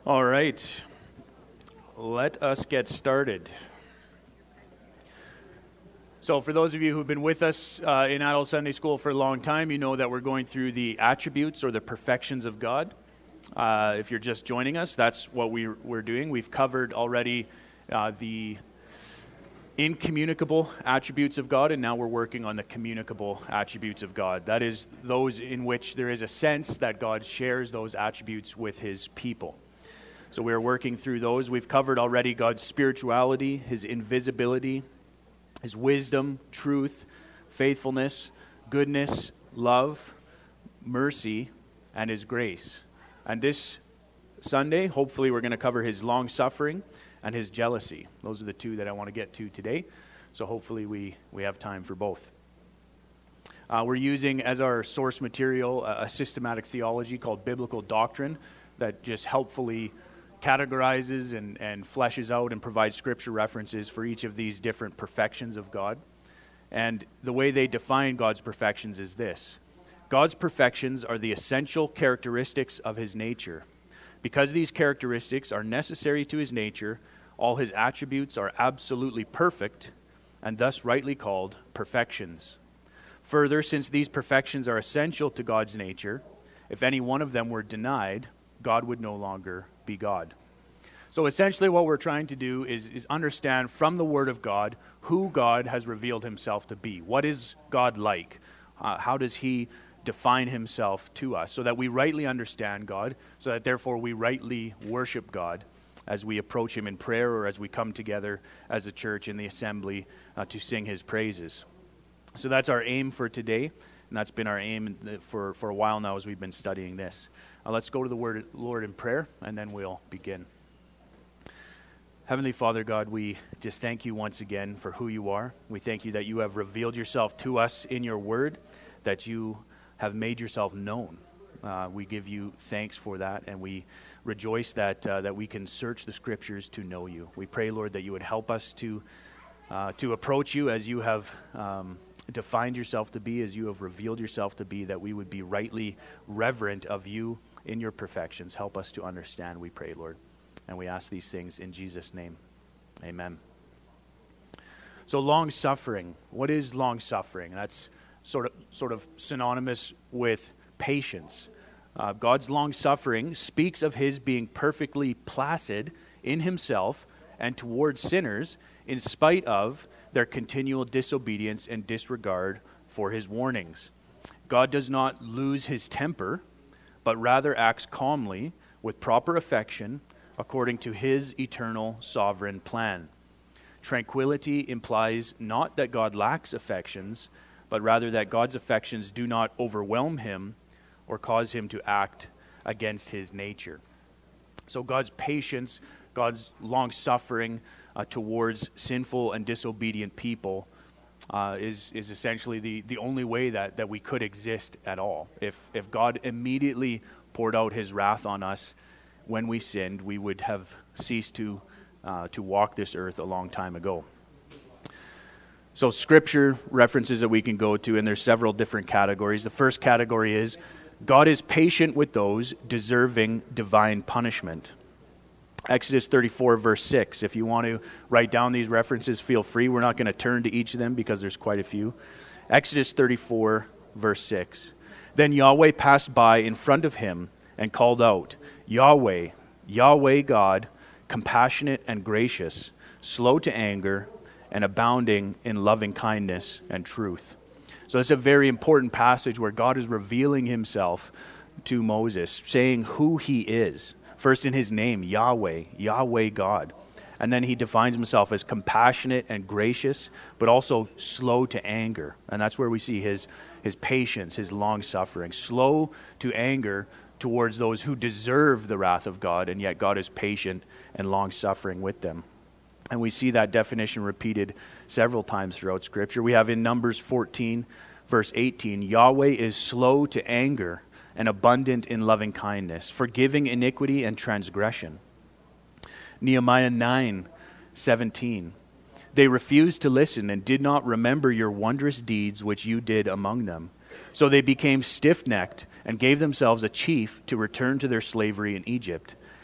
All right, let us get started. So for those of you who've been with us in Adult Sunday School for a long time, you know that we're going through the attributes or the perfections of God. If you're just joining us, that's what we're doing. We've covered already the incommunicable attributes of God, and now we're working on the communicable attributes of God. That is, those in which there is a sense that God shares those attributes with his people. So we're working through those. We've covered already God's spirituality, his invisibility, his wisdom, truth, faithfulness, goodness, love, mercy, and his grace. And this Sunday, hopefully we're going to cover his long-suffering and his jealousy. Those are the two that I want to get to today. So hopefully we have time for both. We're using as our source material a systematic theology called Biblical Doctrine that just helpfully categorizes and fleshes out and provides scripture references for each of these different perfections of God. And the way they define God's perfections is this: God's perfections are the essential characteristics of his nature. Because these characteristics are necessary to his nature, all his attributes are absolutely perfect and thus rightly called perfections. Further, since these perfections are essential to God's nature, if any one of them were denied, God would no longer be God. So essentially what we're trying to do is understand from the Word of God who God has revealed himself to be. What is God like? How does he define himself to us so that we rightly understand God, so that therefore we rightly worship God as we approach him in prayer or as we come together as a church in the assembly to sing his praises. So that's our aim for today, and that's been our aim for a while now as we've been studying this. Let's go to the Word, Lord, in prayer, and then we'll begin. Heavenly Father God, we just thank you once again for who you are. We thank you that you have revealed yourself to us in your word, that you have made yourself known. We give you thanks for that, and we rejoice that we can search the scriptures to know you. We pray, Lord, that you would help us to approach you as you have defined yourself to be, as you have revealed yourself to be, that we would be rightly reverent of you in your perfections. Help us to understand, we pray, Lord. And we ask these things in Jesus' name. Amen. So long-suffering. What is long-suffering? That's sort of synonymous with patience. God's long-suffering speaks of his being perfectly placid in himself and towards sinners in spite of their continual disobedience and disregard for his warnings. God does not lose his temper, but rather acts calmly with proper affection according to his eternal sovereign plan. Tranquility implies not that God lacks affections, but rather that God's affections do not overwhelm him or cause him to act against his nature. So God's patience, God's long-suffering towards sinful and disobedient people is essentially the only way that we could exist at all. If God immediately poured out his wrath on us when we sinned, we would have ceased to walk this earth a long time ago. So scripture references that we can go to, and there's several different categories. The first category is God is patient with those deserving divine punishment. Exodus 34, verse 6. If you want to write down these references, feel free. We're not going to turn to each of them because there's quite a few. Exodus 34, verse 6. Then Yahweh passed by in front of him and called out, Yahweh, Yahweh God, compassionate and gracious, slow to anger, and abounding in loving kindness and truth. So it's a very important passage where God is revealing himself to Moses, saying who he is. First in his name, Yahweh, Yahweh God. And then he defines himself as compassionate and gracious, but also slow to anger. And that's where we see his patience, his long-suffering. Slow to anger towards those who deserve the wrath of God, and yet God is patient and long-suffering with them. And we see that definition repeated several times throughout Scripture. We have in Numbers 14, verse 18, Yahweh is slow to anger and abundant in loving kindness, forgiving iniquity and transgression. Nehemiah 9:17, they refused to listen and did not remember your wondrous deeds which you did among them. So they became stiff-necked and gave themselves a chief to return to their slavery in Egypt.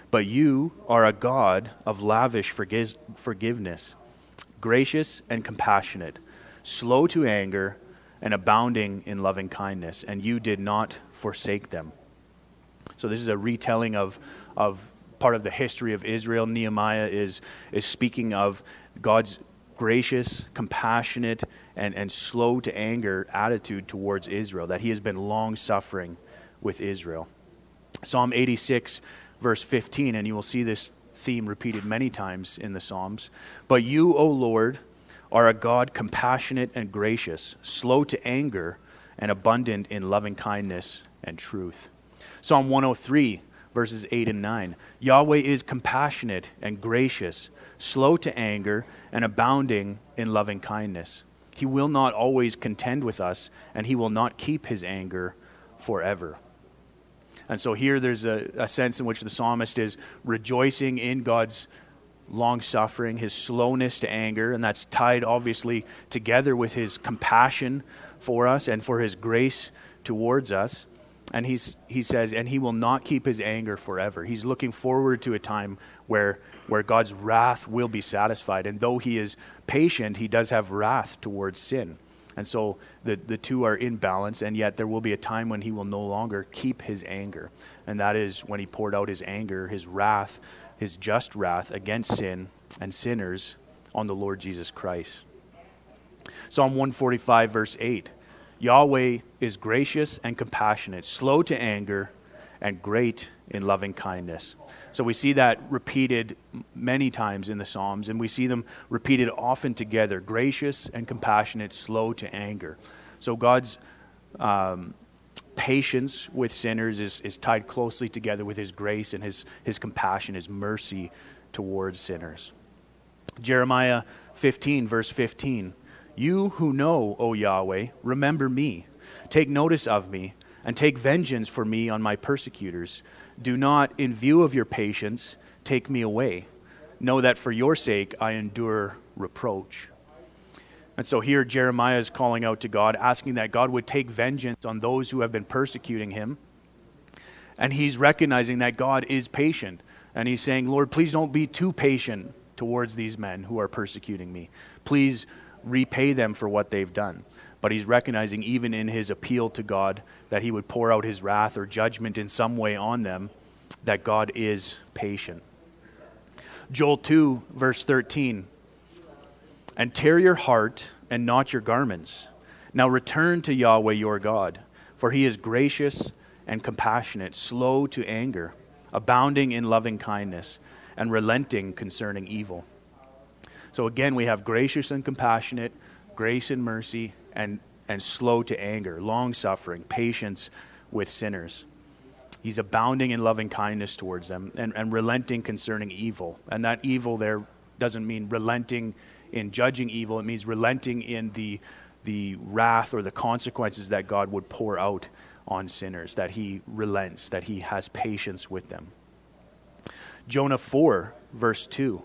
But you are a God of lavish forgiveness, gracious and compassionate, slow to anger, and abounding in loving kindness, and you did not forsake them. So this is a retelling of part of the history of Israel. Nehemiah is speaking of God's gracious, compassionate, and slow to anger attitude towards Israel, that he has been long-suffering with Israel. Psalm 86, verse 15, and you will see this theme repeated many times in the Psalms. But you, O Lord, are a God compassionate and gracious, slow to anger, and abundant in loving kindness and truth. Psalm 103, verses 8 and 9. Yahweh is compassionate and gracious, slow to anger, and abounding in loving kindness. He will not always contend with us, and he will not keep his anger forever. And so here there's a sense in which the psalmist is rejoicing in God's long-suffering, his slowness to anger, and that's tied obviously together with his compassion for us and for his grace towards us. And he says, and he will not keep his anger forever. He's looking forward to a time where God's wrath will be satisfied. And though he is patient, he does have wrath towards sin. And so the two are in balance, and yet there will be a time when he will no longer keep his anger. And that is when he poured out his anger, his wrath, his just wrath against sin and sinners on the Lord Jesus Christ. Psalm 145, verse 8. Yahweh is gracious and compassionate, slow to anger, and great in loving kindness. So we see that repeated many times in the Psalms, and we see them repeated often together, gracious and compassionate, slow to anger. So God's patience with sinners is tied closely together with his grace and his compassion, his mercy towards sinners. Jeremiah 15, verse 15. You who know, O Yahweh, remember me. Take notice of me, and take vengeance for me on my persecutors. Do not, in view of your patience, take me away. Know that for your sake I endure reproach. And so here Jeremiah is calling out to God, asking that God would take vengeance on those who have been persecuting him. And he's recognizing that God is patient. And he's saying, Lord, please don't be too patient towards these men who are persecuting me. Please repay them for what they've done. But he's recognizing even in his appeal to God that he would pour out his wrath or judgment in some way on them, that God is patient. Joel 2, verse 13. And tear your heart and not your garments. Now return to Yahweh your God, for he is gracious and compassionate, slow to anger, abounding in loving kindness, and relenting concerning evil. So again, we have gracious and compassionate, grace and mercy, and slow to anger, long-suffering, patience with sinners. He's abounding in loving kindness towards them and relenting concerning evil. And that evil there doesn't mean relenting in judging evil. It means relenting in the wrath or the consequences that God would pour out on sinners, that he relents, that he has patience with them. Jonah 4, verse 2.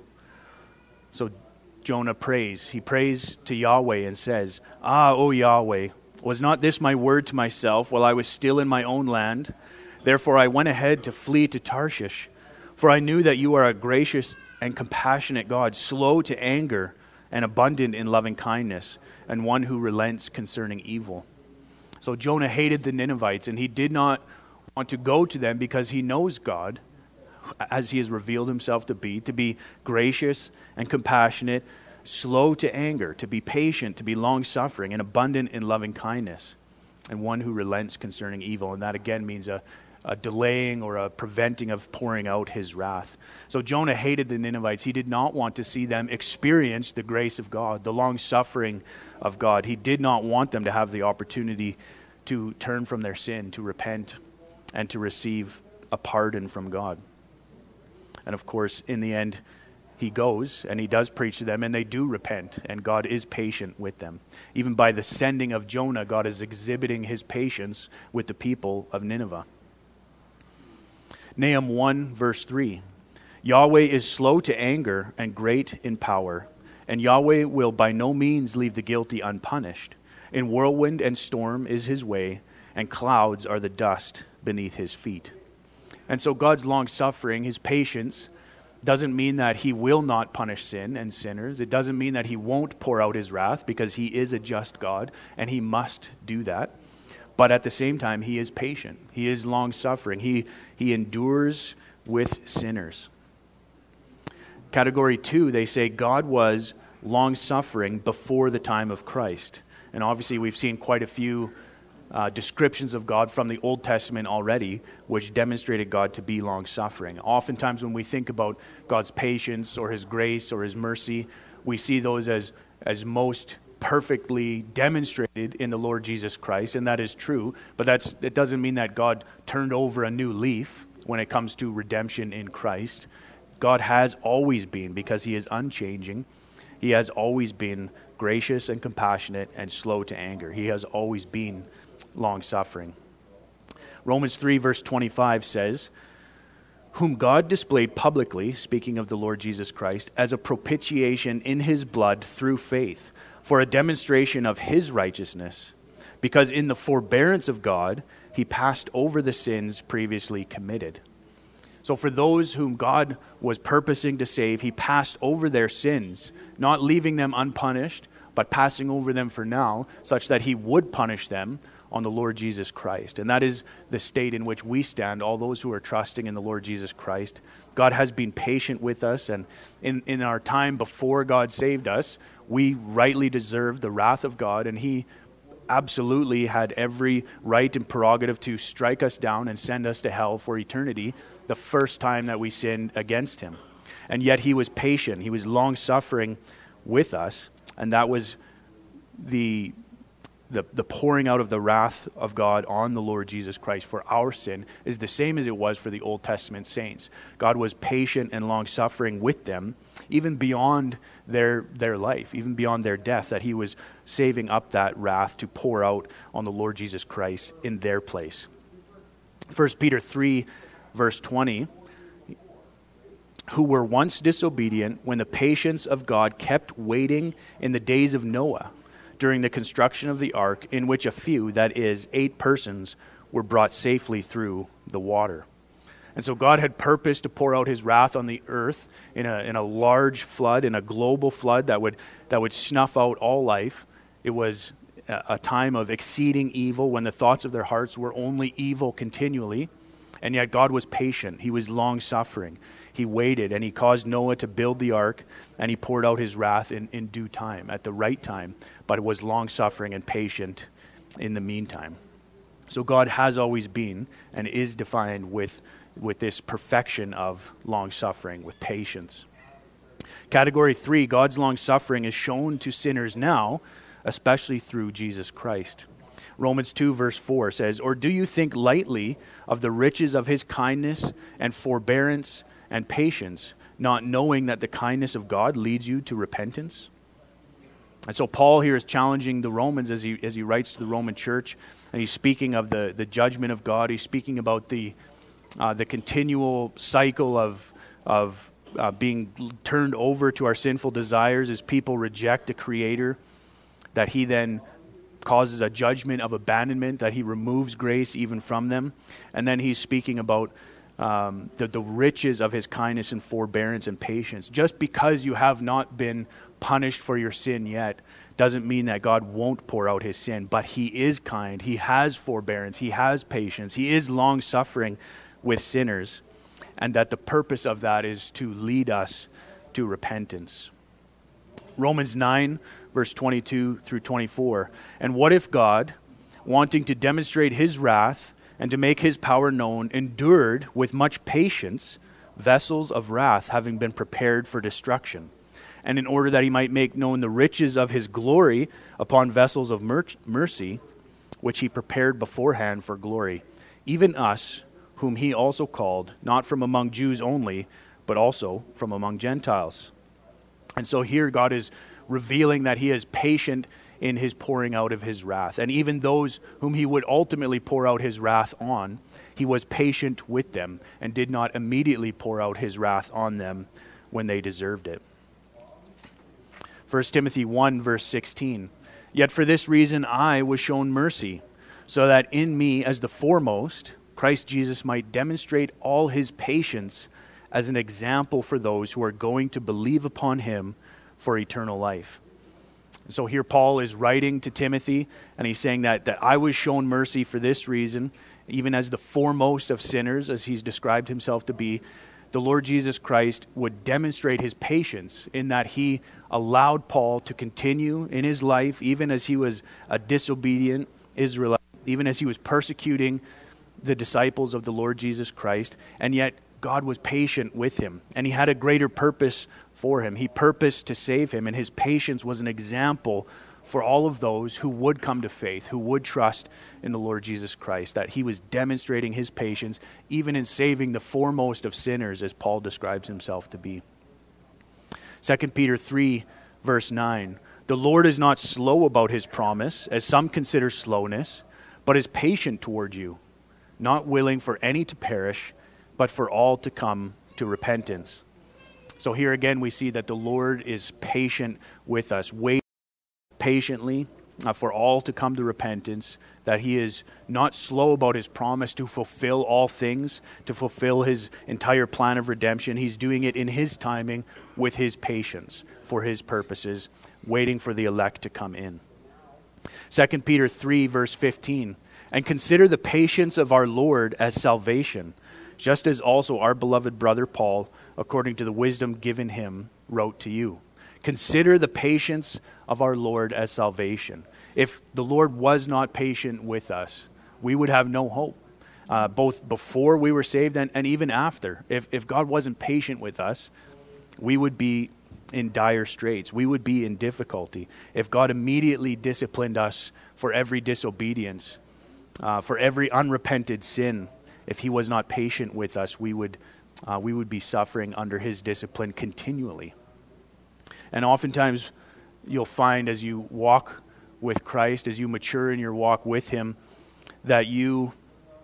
So Jonah prays. He prays to Yahweh and says, O Yahweh, was not this my word to myself while I was still in my own land? Therefore I went ahead to flee to Tarshish, for I knew that you are a gracious and compassionate God, slow to anger and abundant in loving kindness, and one who relents concerning evil. So Jonah hated the Ninevites, and he did not want to go to them because he knows God, as he has revealed himself to be gracious and compassionate, slow to anger, to be patient, to be long-suffering, and abundant in loving kindness, and one who relents concerning evil. And that again means a delaying or a preventing of pouring out his wrath. So Jonah hated the Ninevites. He did not want to see them experience the grace of God, the long-suffering of God. He did not want them to have the opportunity to turn from their sin, to repent, and to receive a pardon from God. And of course, in the end, he goes and he does preach to them, and they do repent, and God is patient with them. Even by the sending of Jonah, God is exhibiting his patience with the people of Nineveh. Nahum 1, verse 3. Yahweh is slow to anger and great in power, and Yahweh will by no means leave the guilty unpunished. In whirlwind and storm is his way, and clouds are the dust beneath his feet. And so God's long-suffering, his patience, doesn't mean that he will not punish sin and sinners. It doesn't mean that he won't pour out his wrath, because he is a just God and he must do that. But at the same time, he is patient. He is long-suffering. He endures with sinners. Category 2, they say God was long-suffering before the time of Christ. And obviously we've seen quite a few descriptions of God from the Old Testament already, which demonstrated God to be long-suffering. Oftentimes when we think about God's patience or his grace or his mercy, we see those as most perfectly demonstrated in the Lord Jesus Christ, and that is true, but it doesn't mean that God turned over a new leaf when it comes to redemption in Christ. God has always been, because he is unchanging, he has always been gracious and compassionate and slow to anger. He has always been long-suffering. Romans 3 verse 25 says, whom God displayed publicly, speaking of the Lord Jesus Christ, as a propitiation in his blood through faith, for a demonstration of his righteousness, because in the forbearance of God, he passed over the sins previously committed. So for those whom God was purposing to save, he passed over their sins, not leaving them unpunished, but passing over them for now, such that he would punish them on the Lord Jesus Christ. And that is the state in which we stand, all those who are trusting in the Lord Jesus Christ. God has been patient with us, and in our time before God saved us, we rightly deserved the wrath of God, and he absolutely had every right and prerogative to strike us down and send us to hell for eternity the first time that we sinned against him. And yet he was patient. He was long-suffering with us, and that was the pouring out of the wrath of God on the Lord Jesus Christ for our sin is the same as it was for the Old Testament saints. God was patient and long-suffering with them, even beyond their life, even beyond their death, that he was saving up that wrath to pour out on the Lord Jesus Christ in their place. 1 Peter 3, verse 20, who were once disobedient when the patience of God kept waiting in the days of Noah, during the construction of the ark, in which a few, that is, 8 persons, were brought safely through the water. And so God had purposed to pour out his wrath on the earth in a large flood, in a global flood that would snuff out all life. It was a time of exceeding evil, when the thoughts of their hearts were only evil continually. And yet God was patient. He was long-suffering. He waited, and he caused Noah to build the ark, and he poured out his wrath in due time, at the right time, but it was long-suffering and patient in the meantime. So God has always been and is defined with this perfection of long-suffering, with patience. Category 3, God's long-suffering is shown to sinners now, especially through Jesus Christ. Romans 2 verse 4 says, or do you think lightly of the riches of his kindness and forbearance and patience, not knowing that the kindness of God leads you to repentance? And so Paul here is challenging the Romans as he writes to the Roman church, and he's speaking of the judgment of God. He's speaking about the continual cycle of being turned over to our sinful desires as people reject a creator, that he then causes a judgment of abandonment, that he removes grace even from them. And then he's speaking about the riches of his kindness and forbearance and patience. Just because you have not been punished for your sin yet doesn't mean that God won't pour out his sin, but he is kind, he has forbearance, he has patience, he is long-suffering with sinners, and that the purpose of that is to lead us to repentance. Romans 9 verse 22 through 24. And what if God, wanting to demonstrate his wrath and to make his power known, endured with much patience vessels of wrath having been prepared for destruction, and in order that he might make known the riches of his glory upon vessels of mercy, which he prepared beforehand for glory, even us, whom he also called, not from among Jews only, but also from among Gentiles. And so here God is revealing that he is patient in his pouring out of his wrath. And even those whom he would ultimately pour out his wrath on, he was patient with them and did not immediately pour out his wrath on them when they deserved it. 1 Timothy 1 verse 16, yet for this reason I was shown mercy, so that in me as the foremost, Christ Jesus might demonstrate all his patience as an example for those who are going to believe upon him for eternal life. So here Paul is writing to Timothy, and he's saying that I was shown mercy for this reason, even as the foremost of sinners, as he's described himself to be. The Lord Jesus Christ would demonstrate his patience in that he allowed Paul to continue in his life, even as he was a disobedient Israelite, even as he was persecuting the disciples of the Lord Jesus Christ, and yet God was patient with him, and he had a greater purpose for him. He purposed to save him, and his patience was an example for all of those who would come to faith, who would trust in the Lord Jesus Christ, that he was demonstrating his patience even in saving the foremost of sinners, as Paul describes himself to be. 2 Peter 3, verse 9, "The Lord is not slow about his promise, as some consider slowness, but is patient toward you, not willing for any to perish, but for all to come to repentance." So here again we see that the Lord is patient with us, waiting patiently for all to come to repentance, that he is not slow about his promise to fulfill all things, to fulfill his entire plan of redemption. He's doing it in his timing with his patience for his purposes, waiting for the elect to come in. 2 Peter 3, verse 15, "And consider the patience of our Lord as salvation, just as also our beloved brother Paul, according to the wisdom given him, wrote to you." Consider the patience of our Lord as salvation. If the Lord was not patient with us, we would have no hope, both before we were saved and even after. If God wasn't patient with us, we would be in dire straits. We would be in difficulty. If God immediately disciplined us for every disobedience, for every unrepented sin, if he was not patient with us, we would be suffering under his discipline continually. And oftentimes you'll find as you walk with Christ, as you mature in your walk with him, that you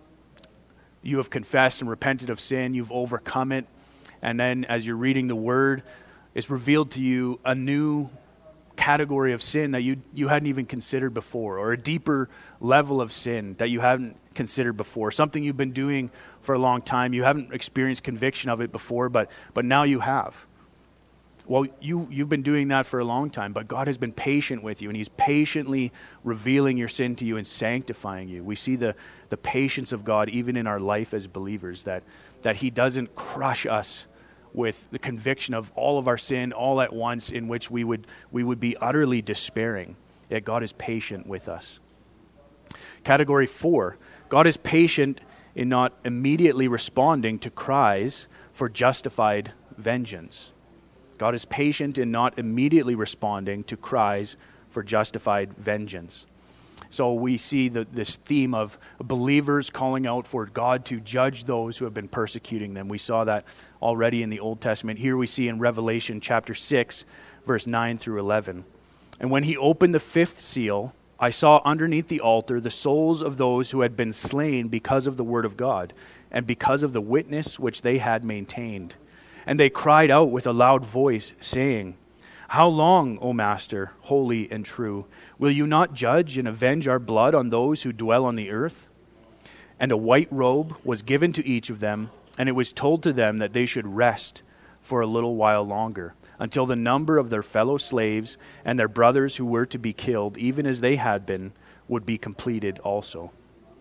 have confessed and repented of sin, you've overcome it, and then as you're reading the word, it's revealed to you a new category of sin that you hadn't even considered before, or a deeper level of sin that you hadn't considered before, something you've been doing for a long time. You haven't experienced conviction of it before, but now you have. Well, you've been doing that for a long time, but God has been patient with you, and he's patiently revealing your sin to you and sanctifying you. We see the patience of God even in our life as believers, that he doesn't crush us with the conviction of all of our sin all at once, in which we would be utterly despairing. Yet God is patient with us. Category 4, God is patient in not immediately responding to cries for justified vengeance. God is patient in not immediately responding to cries for justified vengeance. So we see this theme of believers calling out for God to judge those who have been persecuting them. We saw that already in the Old Testament. Here we see in Revelation chapter 6, verse 9 through 11. "And when he opened the fifth seal, I saw underneath the altar the souls of those who had been slain because of the word of God and because of the witness which they had maintained. And they cried out with a loud voice, saying, 'How long, O Master, holy and true, will you not judge and avenge our blood on those who dwell on the earth?' And a white robe was given to each of them, and it was told to them that they should rest for a little while longer, until the number of their fellow slaves and their brothers who were to be killed, even as they had been, would be completed also."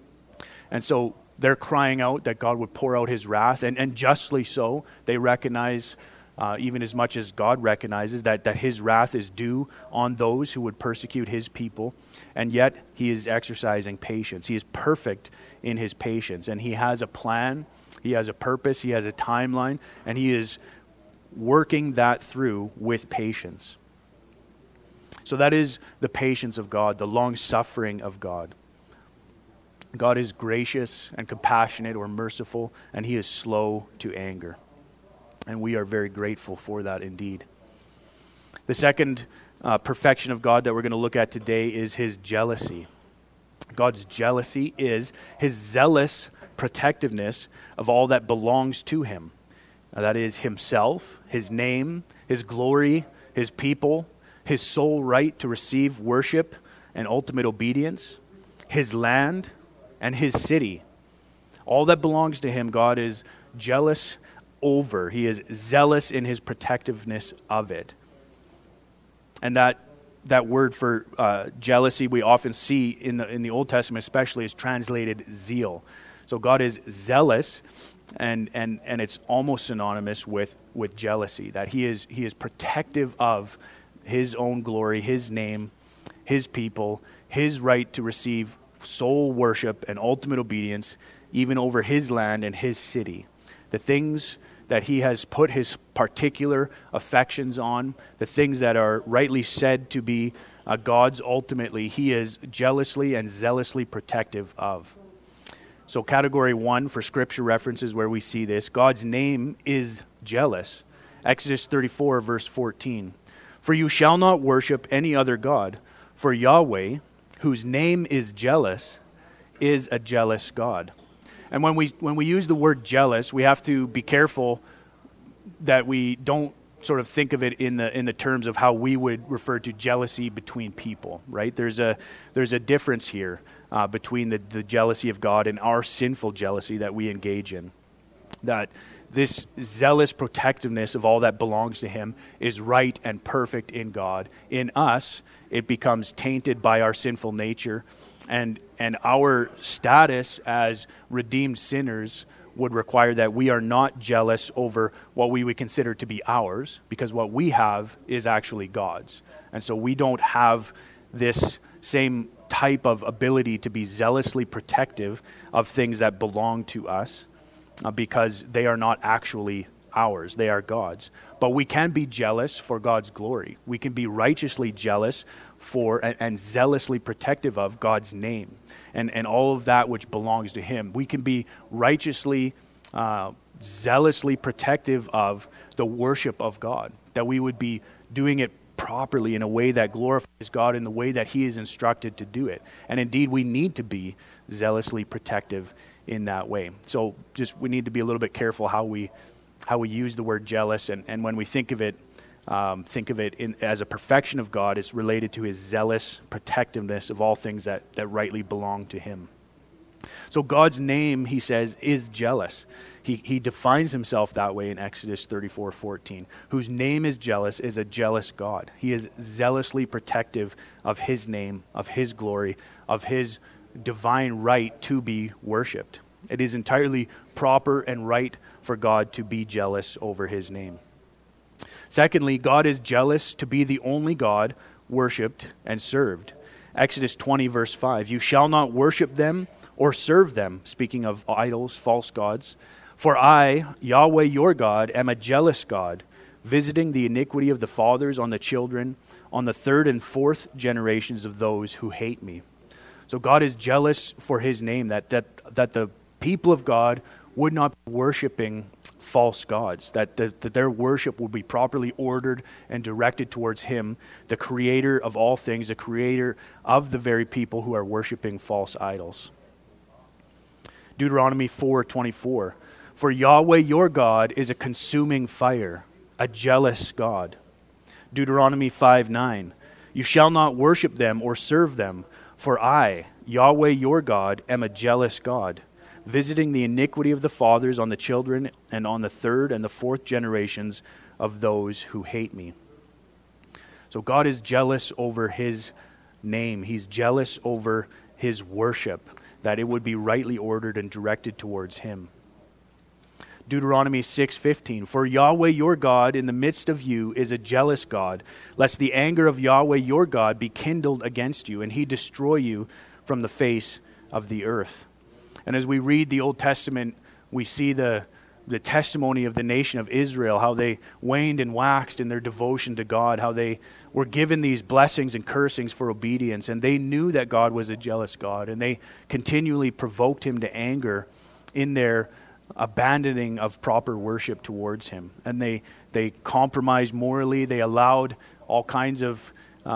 And so they're crying out that God would pour out his wrath, and justly so. They recognize, even as much as God recognizes, that his wrath is due on those who would persecute his people. And yet he is exercising patience. He is perfect in his patience, and he has a plan, he has a purpose, he has a timeline, and he is working that through with patience. So that is the patience of God, the long-suffering of God. God is gracious and compassionate or merciful, and he is slow to anger. And we are very grateful for that indeed. The second perfection of God that we're going to look at today is his jealousy. God's jealousy is his zealous protectiveness of all that belongs to him. That is himself, his name, his glory, his people, his sole right to receive worship and ultimate obedience, his land, and his city. All that belongs to him, God is jealous over. He is zealous in his protectiveness of it. And that word for jealousy we often see in the Old Testament especially is translated zeal. So God is zealous, and it's almost synonymous with jealousy, that he is protective of his own glory, his name, his people, his right to receive sole worship and ultimate obedience, even over his land and his city. The things that he has put his particular affections on, the things that are rightly said to be God's ultimately, he is jealously and zealously protective of. So category 1 for scripture references where we see this, God's name is jealous. Exodus 34 verse 14. For you shall not worship any other God, for Yahweh, whose name is jealous, is a jealous God. And when we use the word jealous, we have to be careful that we don't sort of think of it in the terms of how we would refer to jealousy between people, right? There's a difference here between the jealousy of God and our sinful jealousy that we engage in. That this zealous protectiveness of all that belongs to him is right and perfect in God. In us, it becomes tainted by our sinful nature, and our status as redeemed sinners would require that we are not jealous over what we would consider to be ours, because what we have is actually God's. And so we don't have this same type of ability to be zealously protective of things that belong to us, because they are not actually ours, they are God's. But we can be jealous for God's glory. We can be righteously jealous for and zealously protective of God's name and all of that which belongs to him. We can be righteously, zealously protective of the worship of God, that we would be doing it properly in a way that glorifies God in the way that he is instructed to do it. And indeed, we need to be zealously protective in that way. So we need to be a little bit careful how we use the word jealous, and when we think of it as a perfection of God, it's related to his zealous protectiveness of all things that rightly belong to him. So God's name, he says, is jealous. He defines himself that way in Exodus 34:14. Whose name is jealous is a jealous God. He is zealously protective of his name, of his glory, of his divine right to be worshipped. It is entirely proper and right for God to be jealous over his name. Secondly, God is jealous to be the only God worshipped and served. Exodus 20 verse 5, you shall not worship them or serve them, speaking of idols, false gods. For I, Yahweh your God, am a jealous God, visiting the iniquity of the fathers on the children, on the third and fourth generations of those who hate me. So God is jealous for his name, that the people of God would not be worshiping false gods, that their worship will be properly ordered and directed towards him, the creator of all things, the creator of the very people who are worshiping false idols. Deuteronomy 4:24, for Yahweh your God is a consuming fire, a jealous God. Deuteronomy 5:9, you shall not worship them or serve them, for I, Yahweh your God, am a jealous God, visiting the iniquity of the fathers on the children and on the third and the fourth generations of those who hate me. So God is jealous over his name. He's jealous over his worship, that it would be rightly ordered and directed towards him. Deuteronomy 6:15, for Yahweh your God in the midst of you is a jealous God, lest the anger of Yahweh your God be kindled against you, and he destroy you from the face of the earth. And as we read the Old Testament, we see the testimony of the nation of Israel, how they waned and waxed in their devotion to God, how they were given these blessings and cursings for obedience, and they knew that God was a jealous God, and they continually provoked him to anger in their abandoning of proper worship towards him. And they compromised morally. They allowed all kinds of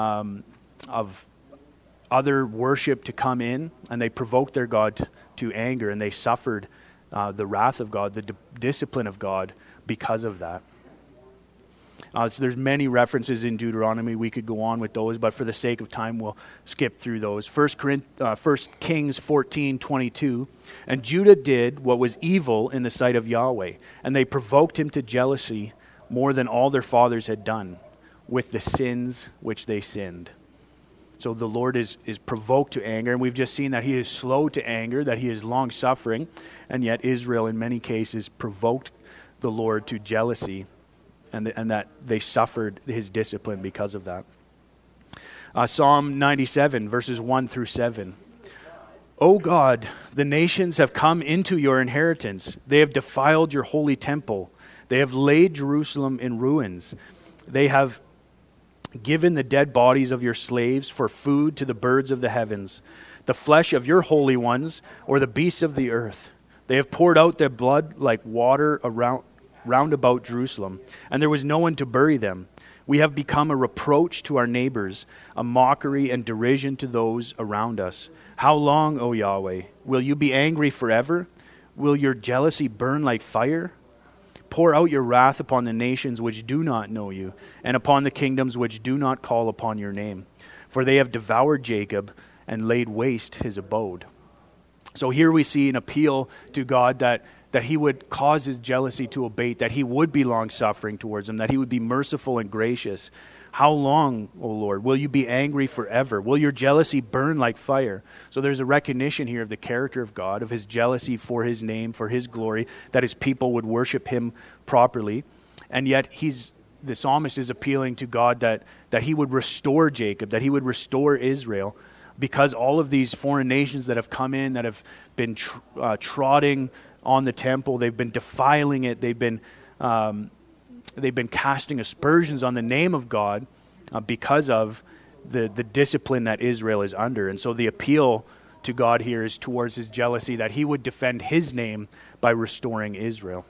other worship to come in, and they provoked their God to anger, and they suffered the wrath of God, the discipline of God because of that. So there's many references in Deuteronomy. We could go on with those, but for the sake of time, we'll skip through those. 1 Kings 14:22, and Judah did what was evil in the sight of Yahweh, and they provoked him to jealousy more than all their fathers had done, with the sins which they sinned. So the Lord is provoked to anger, and we've just seen that he is slow to anger, that he is long-suffering, and yet Israel in many cases provoked the Lord to jealousy, and that they suffered his discipline because of that. Psalm 97, verses 1 through 7. O God, the nations have come into your inheritance. They have defiled your holy temple. They have laid Jerusalem in ruins. They have given the dead bodies of your slaves for food to the birds of the heavens, the flesh of your holy ones, or the beasts of the earth. They have poured out their blood like water round about Jerusalem, and there was no one to bury them. We have become a reproach to our neighbors, a mockery and derision to those around us. How long, O Yahweh? Will you be angry forever? Will your jealousy burn like fire? Pour out your wrath upon the nations which do not know you, and upon the kingdoms which do not call upon your name. For they have devoured Jacob and laid waste his abode. So here we see an appeal to God that he would cause his jealousy to abate, that he would be long-suffering towards them, that he would be merciful and gracious. How long, O Lord, will you be angry forever? Will your jealousy burn like fire? So there's a recognition here of the character of God, of his jealousy for his name, for his glory, that his people would worship him properly. And yet the psalmist is appealing to God that he would restore Jacob, that he would restore Israel, because all of these foreign nations that have come in, that have been trotting on the temple, they've been defiling it, they've been casting aspersions on the name of God because of the discipline that Israel is under. And so the appeal to God here is towards his jealousy, that he would defend his name by restoring Israel.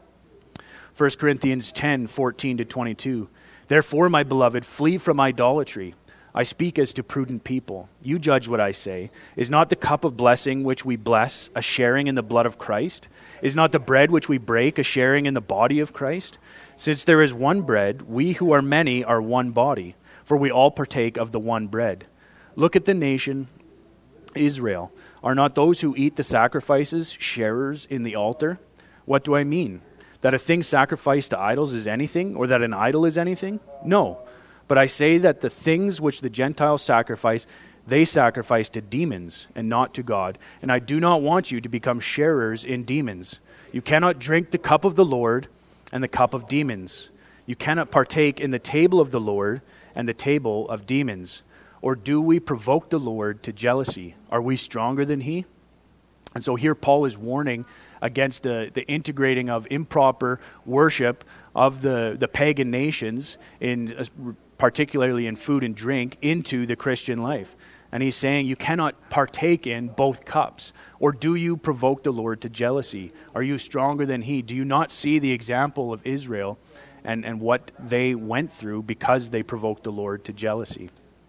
1 Corinthians 10:14-22. Therefore, my beloved, flee from idolatry. I speak as to prudent people. You judge what I say. Is not the cup of blessing which we bless a sharing in the blood of Christ? Is not the bread which we break a sharing in the body of Christ? Since there is one bread, we who are many are one body, for we all partake of the one bread. Look at the nation Israel. Are not those who eat the sacrifices sharers in the altar? What do I mean? That a thing sacrificed to idols is anything, or that an idol is anything? No. But I say that the things which the Gentiles sacrifice, they sacrifice to demons and not to God. And I do not want you to become sharers in demons. You cannot drink the cup of the Lord and the cup of demons. You cannot partake in the table of the Lord and the table of demons. Or do we provoke the Lord to jealousy? Are we stronger than he? And so here Paul is warning against the integrating of improper worship of the pagan nations, particularly in food and drink, into the Christian life. And he's saying you cannot partake in both cups. Or do you provoke the Lord to jealousy? Are you stronger than he? Do you not see the example of Israel and what they went through because they provoked the Lord to jealousy?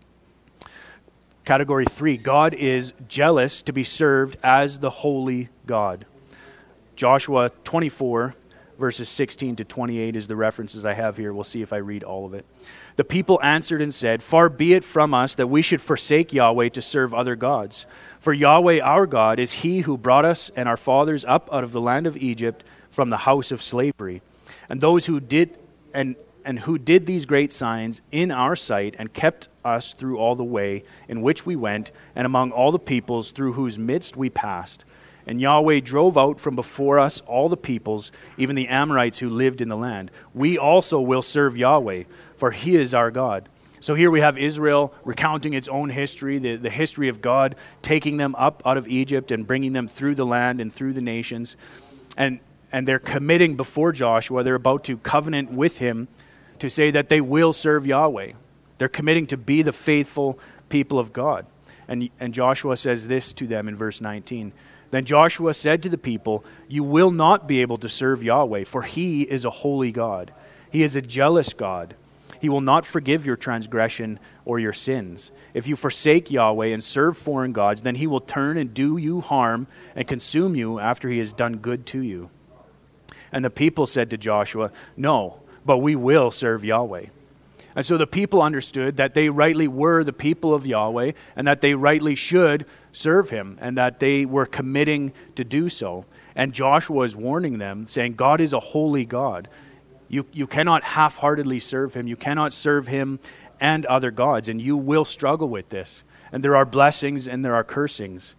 Category 3, God is jealous to be served as the holy God. Joshua 24, verses 16-28 is the references I have here. We'll see if I read all of it. The people answered and said, Far be it from us that we should forsake Yahweh to serve other gods. For Yahweh our God is he who brought us and our fathers up out of the land of Egypt from the house of slavery. And those who did who did these great signs in our sight and kept us through all the way in which we went and among all the peoples through whose midst we passed. And Yahweh drove out from before us all the peoples, even the Amorites who lived in the land. We also will serve Yahweh, for he is our God. So here we have Israel recounting its own history, the history of God taking them up out of Egypt and bringing them through the land and through the nations. And they're committing before Joshua. They're about to covenant with him to say that they will serve Yahweh. They're committing to be the faithful people of God. And Joshua says this to them in verse 19. Then Joshua said to the people, You will not be able to serve Yahweh, for he is a holy God. He is a jealous God. He will not forgive your transgression or your sins. If you forsake Yahweh and serve foreign gods, then he will turn and do you harm and consume you after he has done good to you. And the people said to Joshua, No, but we will serve Yahweh. And so the people understood that they rightly were the people of Yahweh and that they rightly should serve him and that they were committing to do so. And Joshua is warning them, saying, God is a holy God. You cannot half-heartedly serve him. You cannot serve him and other gods, and you will struggle with this. And there are blessings and there are cursings.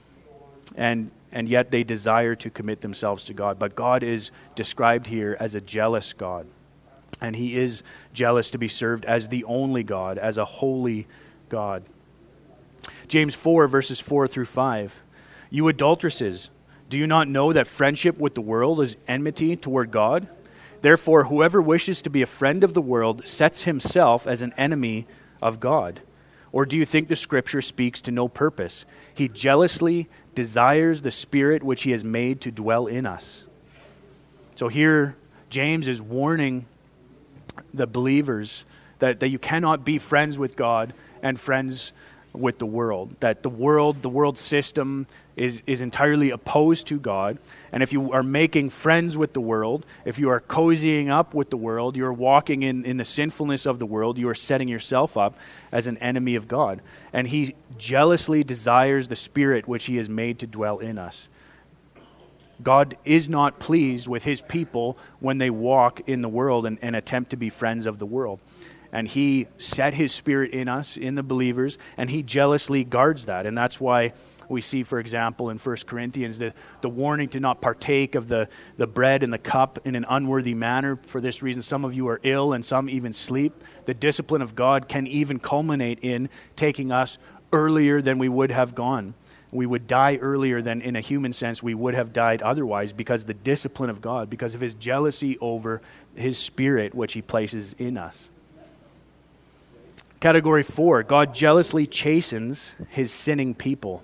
And yet they desire to commit themselves to God. But God is described here as a jealous God. And he is jealous to be served as the only God, as a holy God. James 4, verses 4 through 5. You adulteresses, do you not know that friendship with the world is enmity toward God? Therefore, whoever wishes to be a friend of the world sets himself as an enemy of God. Or do you think the Scripture speaks to no purpose? He jealously desires the Spirit which he has made to dwell in us. So here, James is warning the believers that you cannot be friends with God and friends with the world. That the world system is entirely opposed to God. And if you are making friends with the world, if you are cozying up with the world, you are walking in the sinfulness of the world, you are setting yourself up as an enemy of God. And he jealously desires the Spirit which he has made to dwell in us. God is not pleased with his people when they walk in the world and attempt to be friends of the world. And he set his Spirit in us, in the believers, and he jealously guards that. And that's why we see, for example, in 1 Corinthians, the warning to not partake of the bread and the cup in an unworthy manner. For this reason, some of you are ill and some even sleep. The discipline of God can even culminate in taking us earlier than we would have gone. We would die earlier than, in a human sense, we would have died otherwise, because the discipline of God, because of his jealousy over his Spirit, which he places in us. Category 4, God jealously chastens his sinning people.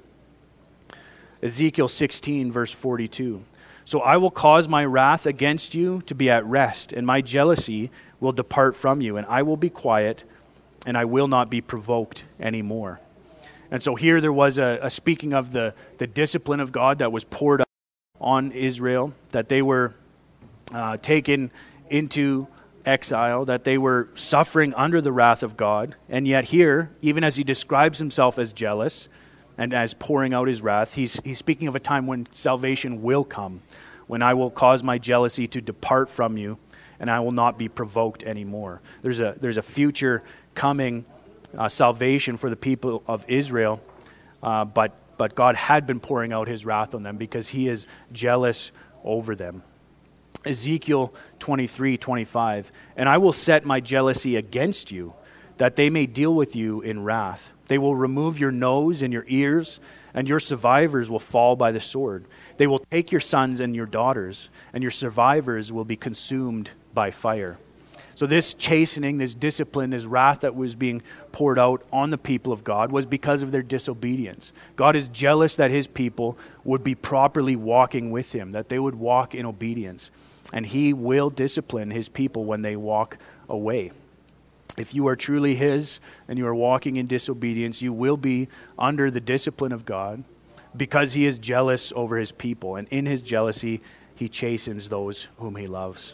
Ezekiel 16, verse 42. So I will cause my wrath against you to be at rest, and my jealousy will depart from you, and I will be quiet, and I will not be provoked anymore. And so here there was a speaking of the discipline of God that was poured out on Israel, that they were taken into exile, that they were suffering under the wrath of God. And yet here, even as he describes himself as jealous and as pouring out his wrath, he's speaking of a time when salvation will come, when I will cause my jealousy to depart from you, and I will not be provoked anymore. There's a future coming salvation for the people of Israel, but God had been pouring out his wrath on them because he is jealous over them. Ezekiel 23:25, and I will set my jealousy against you, that they may deal with you in wrath. They will remove your nose and your ears, and your survivors will fall by the sword. They will take your sons and your daughters, and your survivors will be consumed by fire. So this chastening, this discipline, this wrath that was being poured out on the people of God was because of their disobedience. God is jealous that his people would be properly walking with him, that they would walk in obedience. And he will discipline his people when they walk away. If you are truly his and you are walking in disobedience, you will be under the discipline of God because he is jealous over his people. And in his jealousy, he chastens those whom he loves.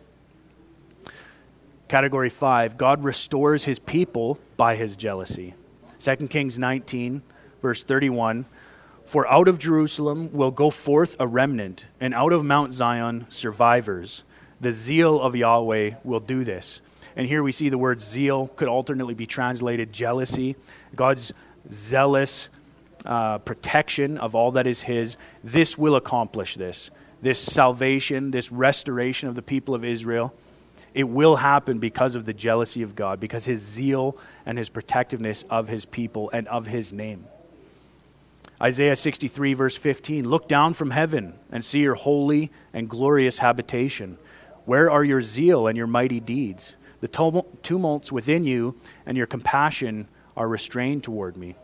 Category 5, God restores his people by his jealousy. 2 Kings 19, verse 31, for out of Jerusalem will go forth a remnant, and out of Mount Zion survivors. The zeal of Yahweh will do this. And here we see the word zeal could alternately be translated jealousy. God's zealous protection of all that is his. This will accomplish this. This salvation, this restoration of the people of Israel, it will happen because of the jealousy of God, because his zeal and his protectiveness of his people and of his name. Isaiah 63, verse 15, look down from heaven and see your holy and glorious habitation. Where are your zeal and your mighty deeds? The tumults within you and your compassion are restrained toward me.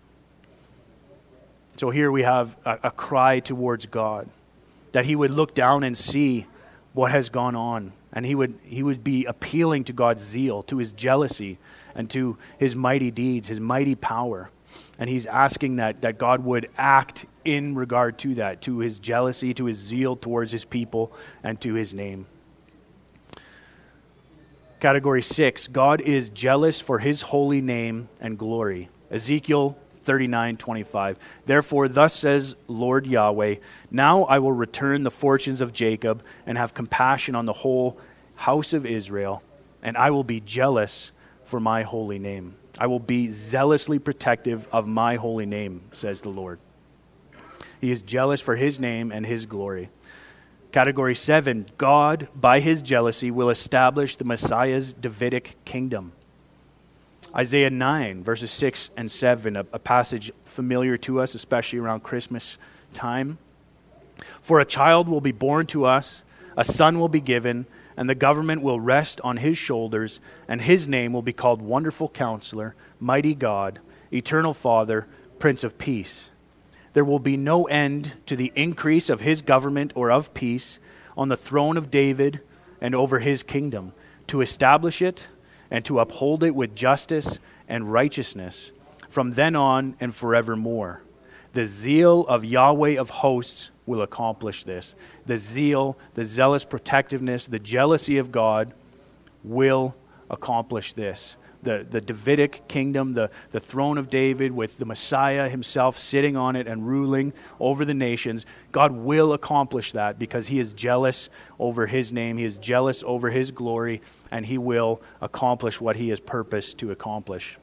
So here we have a cry towards God, that he would look down and see what has gone on. And he would be appealing to God's zeal, to his jealousy, and to his mighty deeds, his mighty power. And he's asking that God would act in regard to that, to his jealousy, to his zeal towards his people, and to his name. Category 6, God is jealous for his holy name and glory. Ezekiel 39:25. Therefore, thus says Lord Yahweh, now I will return the fortunes of Jacob and have compassion on the whole house of Israel, and I will be jealous for my holy name. I will be zealously protective of my holy name, says the Lord. He is jealous for his name and his glory. Category 7, God, by his jealousy, will establish the Messiah's Davidic kingdom. Isaiah 9, verses 6 and 7, a passage familiar to us, especially around Christmas time. For a child will be born to us, a son will be given, and the government will rest on his shoulders, and his name will be called Wonderful Counselor, Mighty God, Eternal Father, Prince of Peace. There will be no end to the increase of his government or of peace on the throne of David and over his kingdom, to establish it and to uphold it with justice and righteousness from then on and forevermore. The zeal of Yahweh of hosts will accomplish this. The zeal, the zealous protectiveness, the jealousy of God will accomplish this. The Davidic kingdom, the throne of David with the Messiah himself sitting on it and ruling over the nations, God will accomplish that because he is jealous over his name, he is jealous over his glory, and he will accomplish what he has purposed to accomplish.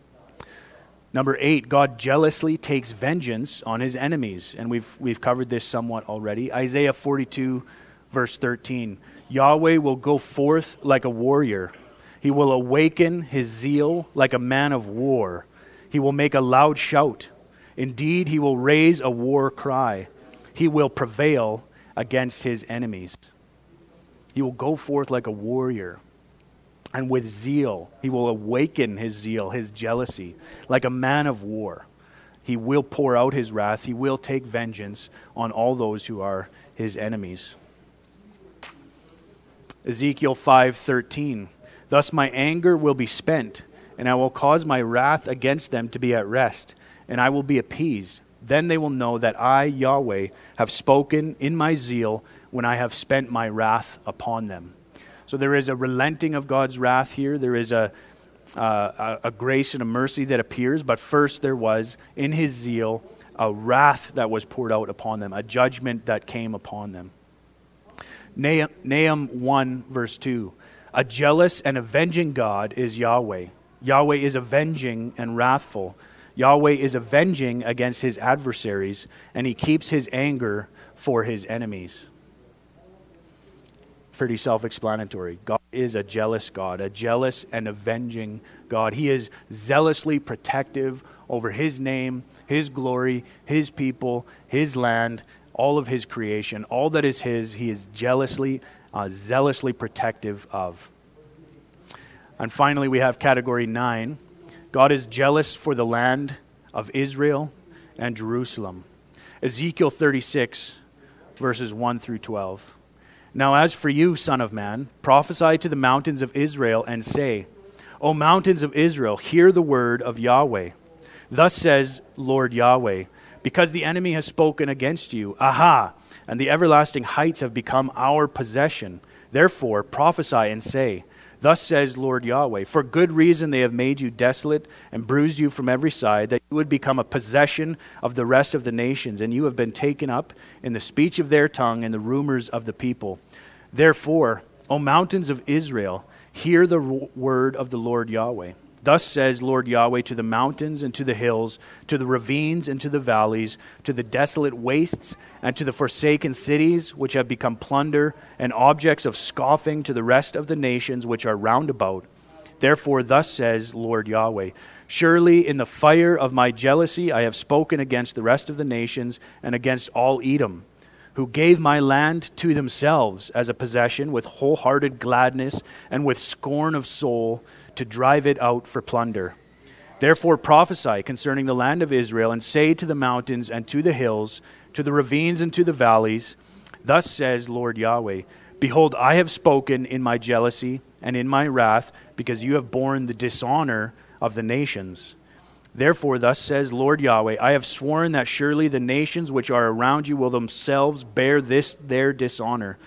Number 8, God jealously takes vengeance on his enemies, and we've covered this somewhat already. Isaiah 42, verse 13, Yahweh will go forth like a warrior. He will awaken his zeal like a man of war. He will make a loud shout. Indeed, he will raise a war cry. He will prevail against his enemies. He will go forth like a warrior. And with zeal, he will awaken his zeal, his jealousy, like a man of war. He will pour out his wrath. He will take vengeance on all those who are his enemies. Ezekiel 5:13. Thus my anger will be spent, and I will cause my wrath against them to be at rest, and I will be appeased. Then they will know that I, Yahweh, have spoken in my zeal when I have spent my wrath upon them. So there is a relenting of God's wrath here. There is a grace and a mercy that appears, but first there was, in his zeal, a wrath that was poured out upon them, a judgment that came upon them. Nahum 1, verse 2. A jealous and avenging God is Yahweh. Yahweh is avenging and wrathful. Yahweh is avenging against his adversaries, and he keeps his anger for his enemies. Pretty self-explanatory. God is a jealous God, a jealous and avenging God. He is zealously protective over his name, his glory, his people, his land, all of his creation. All that is his, he is zealously protective of. And finally, we have category 9. God is jealous for the land of Israel and Jerusalem. Ezekiel 36, verses 1 through 12. Now as for you, son of man, prophesy to the mountains of Israel and say, O mountains of Israel, hear the word of Yahweh. Thus says Lord Yahweh, because the enemy has spoken against you, aha, and the everlasting heights have become our possession. Therefore prophesy and say, Thus says Lord Yahweh, for good reason they have made you desolate and bruised you from every side, that you would become a possession of the rest of the nations, and you have been taken up in the speech of their tongue and the rumors of the people. Therefore, O mountains of Israel, hear the word of the Lord Yahweh. Thus says Lord Yahweh to the mountains and to the hills, to the ravines and to the valleys, to the desolate wastes and to the forsaken cities which have become plunder and objects of scoffing to the rest of the nations which are round about. Therefore thus says Lord Yahweh, surely in the fire of my jealousy I have spoken against the rest of the nations and against all Edom, who gave my land to themselves as a possession with wholehearted gladness and with scorn of soul, to drive it out for plunder. Therefore prophesy concerning the land of Israel, and say to the mountains and to the hills, to the ravines and to the valleys, Thus says Lord Yahweh, Behold, I have spoken in my jealousy and in my wrath, because you have borne the dishonor of the nations. Therefore thus says Lord Yahweh, I have sworn that surely the nations which are around you will themselves bear this their dishonor.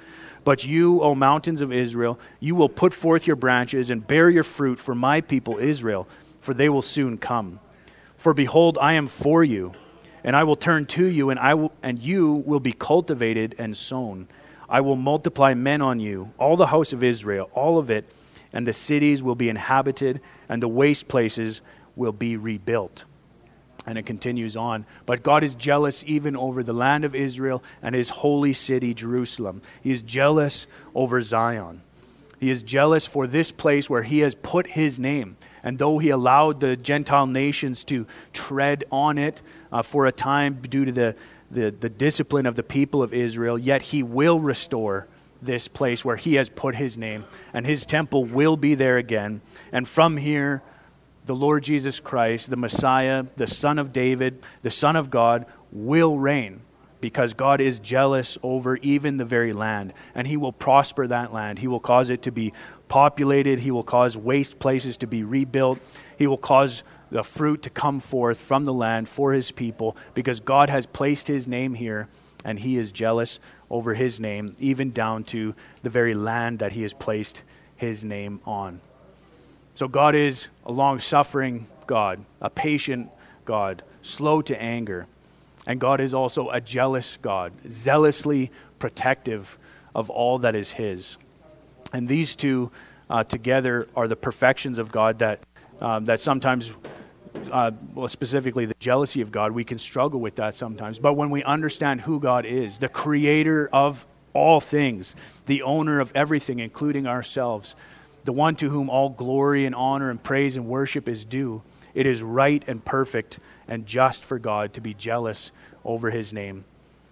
But you, O mountains of Israel, you will put forth your branches and bear your fruit for my people Israel, for they will soon come. For behold, I am for you, and I will turn to you, and you will be cultivated and sown. I will multiply men on you, all the house of Israel, all of it, and the cities will be inhabited, and the waste places will be rebuilt. And it continues on. But God is jealous even over the land of Israel and his holy city, Jerusalem. He is jealous over Zion. He is jealous for this place where he has put his name. And though he allowed the Gentile nations to tread on it for a time due to the discipline of the people of Israel, yet he will restore this place where he has put his name. And his temple will be there again. And from here, the Lord Jesus Christ, the Messiah, the Son of David, the Son of God, will reign, because God is jealous over even the very land, and he will prosper that land. He will cause it to be populated. He will cause waste places to be rebuilt. He will cause the fruit to come forth from the land for his people, because God has placed his name here, and he is jealous over his name, even down to the very land that he has placed his name on. So God is a long-suffering God, a patient God, slow to anger. And God is also a jealous God, zealously protective of all that is his. And these two together are the perfections of God that sometimes, specifically the jealousy of God, we can struggle with that sometimes. But when we understand who God is, the creator of all things, the owner of everything, including ourselves, the one to whom all glory and honor and praise and worship is due, it is right and perfect and just for God to be jealous over his name.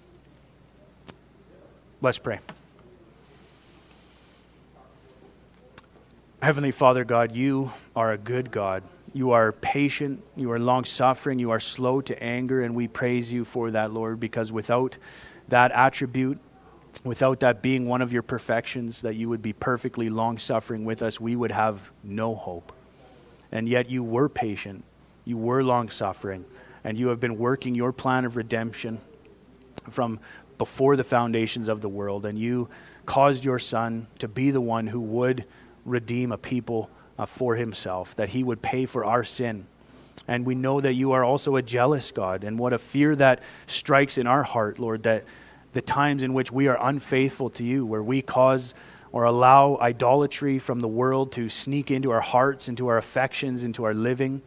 Let's pray. Heavenly Father God, you are a good God. You are patient, you are long-suffering, you are slow to anger, and we praise you for that, Lord, because without that attribute, without that being one of your perfections, that you would be perfectly long-suffering with us, we would have no hope. And yet you were patient, you were long-suffering, and you have been working your plan of redemption from before the foundations of the world, and you caused your Son to be the one who would redeem a people for himself, that he would pay for our sin. And we know that you are also a jealous God, and what a fear that strikes in our heart, Lord, that the times in which we are unfaithful to you, where we cause or allow idolatry from the world to sneak into our hearts, into our affections, into our living.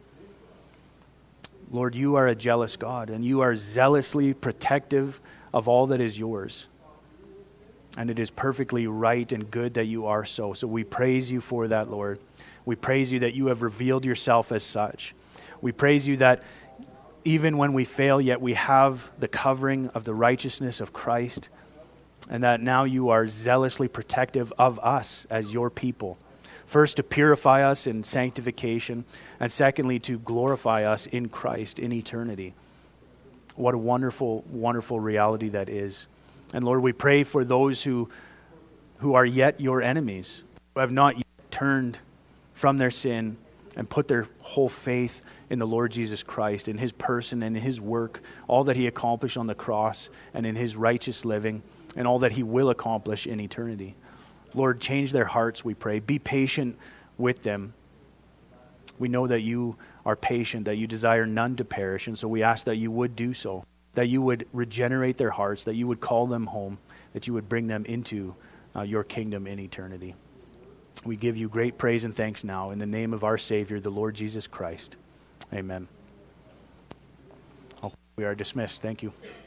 Lord, you are a jealous God, and you are zealously protective of all that is yours. And it is perfectly right and good that you are so. So we praise you for that, Lord. We praise you that you have revealed yourself as such. We praise you that even when we fail, yet we have the covering of the righteousness of Christ, and that now you are zealously protective of us as your people. First, to purify us in sanctification, and secondly, to glorify us in Christ in eternity. What a wonderful, wonderful reality that is. And Lord, we pray for those who are yet your enemies, who have not yet turned from their sin and put their whole faith in the Lord Jesus Christ, in his person and in his work, all that he accomplished on the cross and in his righteous living, and all that he will accomplish in eternity. Lord, change their hearts, we pray. Be patient with them. We know that you are patient, that you desire none to perish, and so we ask that you would do so, that you would regenerate their hearts, that you would call them home, that you would bring them into your kingdom in eternity. We give you great praise and thanks now in the name of our Savior, the Lord Jesus Christ. Amen. We are dismissed. Thank you.